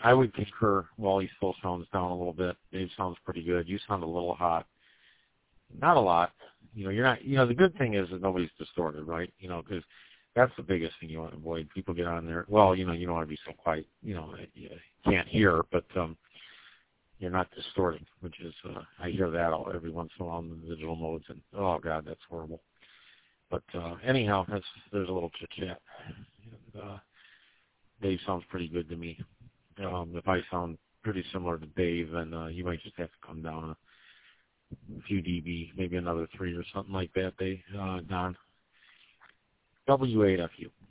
I would concur. Wally still sounds down a little bit. Dave sounds pretty good. You sound a little hot. Not a lot. You're not. The good thing is that nobody's distorted, right? Because that's the biggest thing you want to avoid. People get on there. Well, you don't want to be so quiet. You can't hear, but you're not distorting, which is I hear that every once in a while in the digital modes, and oh god, that's horrible. But anyhow, there's a little chit chat. Dave sounds pretty good to me. If I sound pretty similar to Dave, then you might just have to come down a few dB, maybe another 3 or something like that, Dave. Don. W8FU.